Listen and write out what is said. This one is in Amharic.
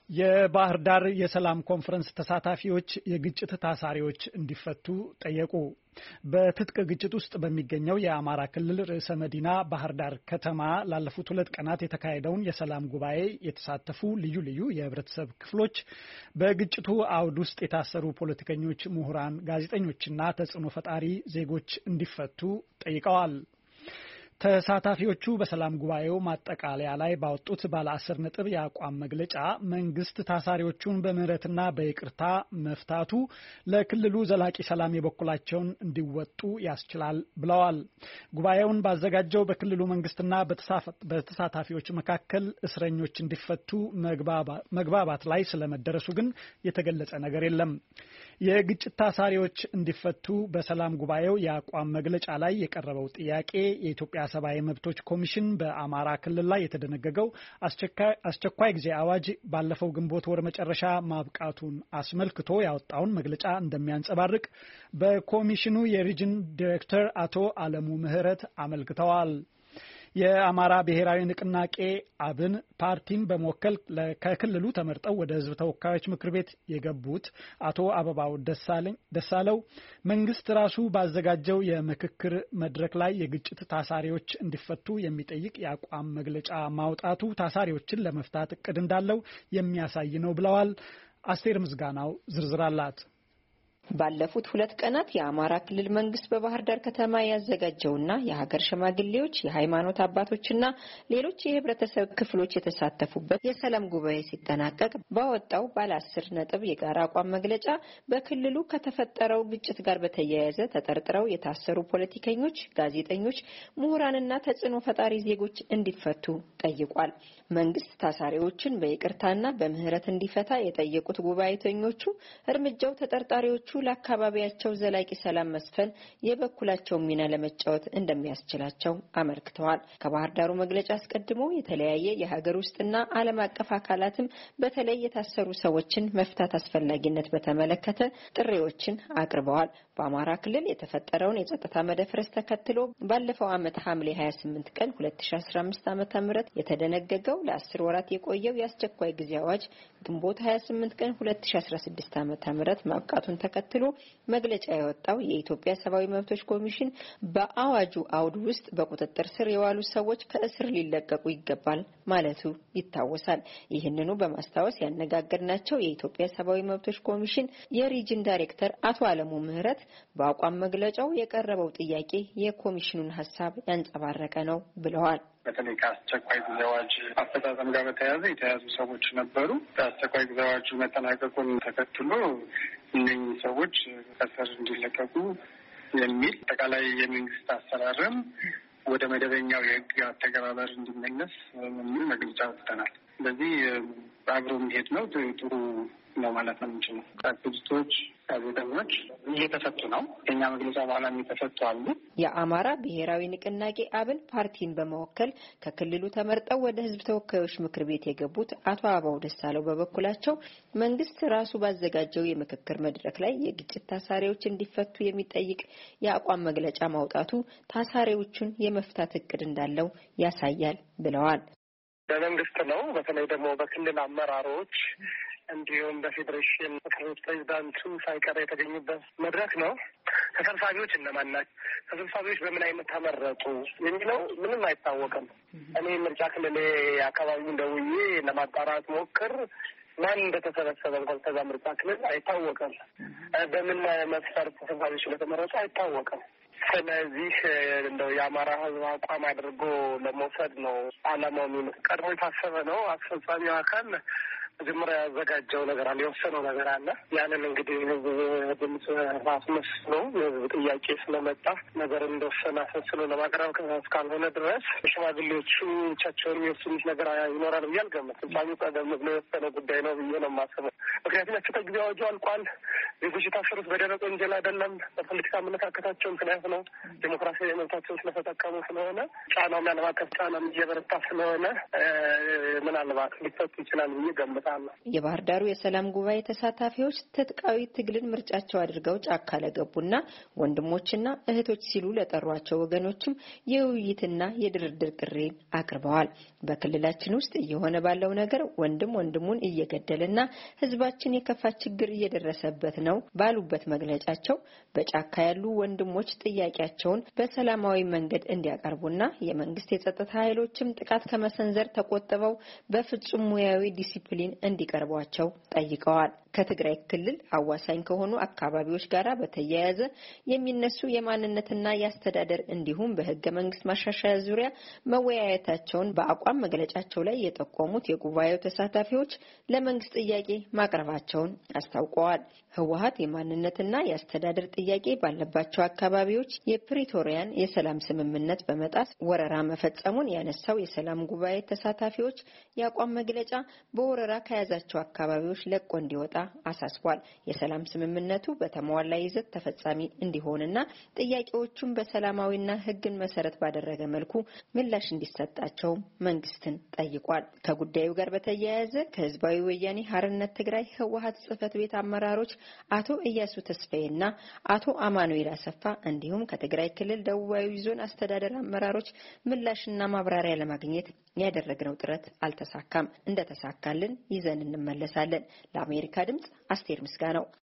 የባህር ዳር የሰላም ኮንፈረንስ ተሳታፊዎች የግጭት ታሳሪዎች እንዲፈቱ ጠየቁ። በትጥቅ ግጭት ውስጥ በሚገኘው የአማራ ክልል ርዕሰ መዲና ባህር ዳር ከተማ ላለፉት 2 ቀናት የተካሄደውን የሰላም ጉባኤ የተሳተፉ ልዩ ልዩ የህብረተሰብ ክፍሎች በግጭቱ አውድ ውስጥ የታሰሩ ፖለቲከኞች፣ ምሁራን፣ ጋዜጠኞችና ተጽዕኖ ፈጣሪ ዜጎች እንዲፈቱ ጠይቀዋል። ተሳታፊዎቹ በሰላም ጉባኤው ማጠቃለያ ላይ ባወጡት ባለ 10 ነጥብ የአቋም መግለጫ መንግስት ታሳሪዎቹን በምህረትና በይቅርታ መፍታቱ ለክልሉ ዘላቂ ሰላም የበኩላቸውን እንዲወጡ ያስችላል ብለዋል። ጉባኤውን ባዘጋጀው በክልሉ መንግስትና በተሳታፊዎች መካከል እስረኞች እንዲፈቱ መግባባት ላይ ስለመደረሱ ግን የተገለጸ ነገር የለም። የግጭት ታሳሪዎች እንዲፈቱ በሰላም ጉባኤው የአቋም መግለጫ ላይ የቀረበው ጥያቄ የኢትዮጵያ ሰብአዊ መብቶች ኮሚሽን በአማራ ክልል ላይ የተደነገገው አስቸኳይ ጊዜ አዋጅ ባለፈው ግንቦት ወር መጨረሻ ማብቃቱን አስመልክቶ ያወጣውን መግለጫ እንደሚያንጸባርቅ በኮሚሽኑ የሪጅን ዳይሬክተር አቶ አለሙ ምህረት አመልክተዋል። የአማራ ብሔራዊ ንቅናቄ አብን ፓርቲን በመወከል ከክልሉ ተመርጠው ወደ ህዝብ ተወካዮች ምክር ቤት የገቡት አቶ አበባው ደሳለው መንግስት ራሱ ባዘጋጀው የምክክር መድረክ ላይ የግጭት ታሳሪዎች እንዲፈቱ የሚጠይቅ የአቋም መግለጫ ማውጣቱ ታሳሪዎችን ለመፍታት እቅድ እንዳለው የሚያሳይ ነው ብለዋል። አስቴር ምስጋናው ዝርዝር አላት። ባለፉት 2 ቀናት የአማራ ክልል መንግስት በባህር ዳር ከተማ ያዘጋጀውና የሀገር ሽማግሌዎች፣ የሃይማኖት አባቶችና ሌሎች የህብረተሰብ ክፍሎች የተሳተፉበት የሰላም ጉባኤ ሲጠናቀቅ ባወጣው ባለ 10 ነጥብ የጋራ አቋም መግለጫ በክልሉ ከተፈጠረው ግጭት ጋር በተያያዘ ተጠርጥረው የታሰሩ ፖለቲከኞች፣ ጋዜጠኞች፣ ምሁራንና ተጽዕኖ ፈጣሪ ዜጎች እንዲፈቱ ጠይቋል። መንግስት ታሳሪዎችን በይቅርታና በምህረት እንዲፈታ የጠየቁት ጉባኤተኞቹ እርምጃው ተጠርጣሪዎቹ ለአካባቢያቸው ዘላቂ ሰላም መስፈን የበኩላቸው ሚና ለመጫወት እንደሚያስችላቸው አመልክተዋል። ከባህር ዳሩ መግለጫ አስቀድሞ የተለያየ የሀገር ውስጥና ዓለም አቀፍ አካላትም በተለይ የታሰሩ ሰዎችን መፍታት አስፈላጊነት በተመለከተ ጥሪዎችን አቅርበዋል። በአማራ ክልል የተፈጠረውን የጸጥታ መደፍረስ ተከትሎ ባለፈው ዓመት ሐምሌ 28 ቀን 2015 ዓ.ም የተደነገገው ለ10 ወራት የቆየው የአስቸኳይ ጊዜ አዋጅ ግንቦት 28 ቀን 2016 ዓ.ም ማብቃቱን ተከትሎ መግለጫ ያወጣው የኢትዮጵያ ሰብአዊ መብቶች ኮሚሽን በአዋጁ አውድ ውስጥ በቁጥጥር ስር የዋሉ ሰዎች ከእስር ሊለቀቁ ይገባል ማለቱ ይታወሳል። ይህንኑ በማስታወስ ያነጋገርናቸው የኢትዮጵያ ሰብአዊ መብቶች ኮሚሽን የሪጅን ዳይሬክተር አቶ አለሙ ምህረት በአቋም መግለጫው የቀረበው ጥያቄ የኮሚሽኑን ሀሳብ ያንጸባረቀ ነው ብለዋል። በተለይ ከአስቸኳይ ጊዜ አዋጅ አፈጻጸም ጋር በተያያዘ የተያዙ ሰዎች ነበሩ። ከአስቸኳይ ጊዜ አዋጁ መጠናቀቁን ተከትሎ እነኚህ ሰዎች ከእስር እንዲለቀቁ የሚል አጠቃላይ የመንግስት አሰራርም ወደ መደበኛው የህግ አተገባበር እንዲመለስ የሚል መግለጫ ወጥተናል። ስለዚህ አብሮ የሚሄድ ነው። ጥሩ ነው ማለት ነው የምንችለው። አክቲቪስቶች፣ ጋዜጠኞች እየተፈቱ ነው። ከኛ መግለጫ በኋላ የተፈቱ አሉ። የአማራ ብሔራዊ ንቅናቄ አብን ፓርቲን በመወከል ከክልሉ ተመርጠው ወደ ህዝብ ተወካዮች ምክር ቤት የገቡት አቶ አበባው ደሳለው በበኩላቸው መንግስት ራሱ ባዘጋጀው የምክክር መድረክ ላይ የግጭት ታሳሪዎች እንዲፈቱ የሚጠይቅ የአቋም መግለጫ ማውጣቱ ታሳሪዎቹን የመፍታት እቅድ እንዳለው ያሳያል ብለዋል። በመንግስት ነው። በተለይ ደግሞ በክልል አመራሮች እንዲሁም በፌዴሬሽን ምክር ቤት ፕሬዚዳንቱ ሳይቀር የተገኙበት መድረክ ነው። ተሰብሳቢዎች እነማን ናቸው? ተሰብሳቢዎች በምን አይነት ተመረጡ የሚለው ምንም አይታወቅም። እኔ ምርጫ ክልል አካባቢውን ደውዬ ለማጣራት ሞክር ማን እንደተሰበሰበ እንኳን ከዛ ምርጫ ክልል አይታወቅም። በምን መስፈርት ተሰብሳቢዎች እንደተመረጡ አይታወቅም። ስለዚህ እንደው የአማራ ህዝብ አቋም አድርጎ ለመውሰድ ነው አላማው። ቀድሞ የታሰበ ነው። አስፈጻሚው አካል መጀመሪያ ያዘጋጀው ነገር አለ፣ የወሰነው ነገር አለ። ያንን እንግዲህ ህዝብ ድምጽ አስመስሎ የህዝብ ጥያቄ ስለመጣ ነገር እንደወሰነ አስመስሎ ለማቅረብ እስካልሆነ ድረስ ሽማግሌዎቹ ብቻቸውን የሚወስኑት ነገር ይኖራል ብዬ አልገምትም። ፍጻሜው ቀደም ብሎ የወሰነ ጉዳይ ነው ብዬ ነው የማስበው። ምክንያቱም አስቸኳይ ጊዜ አዋጁ አልቋል። ዜጎች የታሰሩት በደረቅ ወንጀል አይደለም፣ በፖለቲካ አመለካከታቸው ምክንያት ነው። ዴሞክራሲያዊ መብታቸውን ስለተጠቀሙ ስለሆነ ጫናው ዓለም አቀፍ ጫናም እየበረታ ስለሆነ ምናልባት ሊፈቱ ይችላል ብዬ ገምታለሁ። እገምታለሁ። የባህር ዳሩ የሰላም ጉባኤ ተሳታፊዎች ትጥቃዊ ትግልን ምርጫቸው አድርገው ጫካ ለገቡና ወንድሞችና እህቶች ሲሉ ለጠሯቸው ወገኖችም የውይይትና የድርድር ጥሪ አቅርበዋል። በክልላችን ውስጥ እየሆነ ባለው ነገር ወንድም ወንድሙን እየገደለና ህዝባችን የከፋ ችግር እየደረሰበት ነው ባሉበት መግለጫቸው በጫካ ያሉ ወንድሞች ጥያቄያቸውን በሰላማዊ መንገድ እንዲያቀርቡና የመንግስት የጸጥታ ኃይሎችም ጥቃት ከመሰንዘር ተቆጥበው በፍጹም ሙያዊ ዲሲፕሊን እንዲቀርቧቸው ጠይቀዋል። ከትግራይ ክልል አዋሳኝ ከሆኑ አካባቢዎች ጋር በተያያዘ የሚነሱ የማንነትና የአስተዳደር እንዲሁም በህገ መንግስት ማሻሻያ ዙሪያ መወያየታቸውን በአቋም መግለጫቸው ላይ የጠቆሙት የጉባኤው ተሳታፊዎች ለመንግስት ጥያቄ ማቅረባቸውን አስታውቀዋል። ህወሓት የማንነትና የአስተዳደር ጥያቄ ባለባቸው አካባቢዎች የፕሪቶሪያን የሰላም ስምምነት በመጣስ ወረራ መፈጸሙን ያነሳው የሰላም ጉባኤ ተሳታፊዎች የአቋም መግለጫ በወረራ ከያዛቸው አካባቢዎች ለቆ እንዲወጣ አሳስቧል። የሰላም ስምምነቱ በተሟላ ይዘት ተፈጻሚ እንዲሆንና ጥያቄዎቹን በሰላማዊና ህግን መሰረት ባደረገ መልኩ ምላሽ እንዲሰጣቸው መንግስትን ጠይቋል። ከጉዳዩ ጋር በተያያዘ ከህዝባዊ ወያኔ ሓርነት ትግራይ ህወሓት ጽህፈት ቤት አመራሮች አቶ ኢያሱ ተስፋዬና አቶ አማኑኤል አሰፋ እንዲሁም ከትግራይ ክልል ደቡባዊ ዞን አስተዳደር አመራሮች ምላሽና ማብራሪያ ለማግኘት ያደረግነው ጥረት አልተሳካም። እንደተሳካልን ይዘን እንመለሳለን። ለአሜሪካ ድምጽ አስቴር ምስጋናው።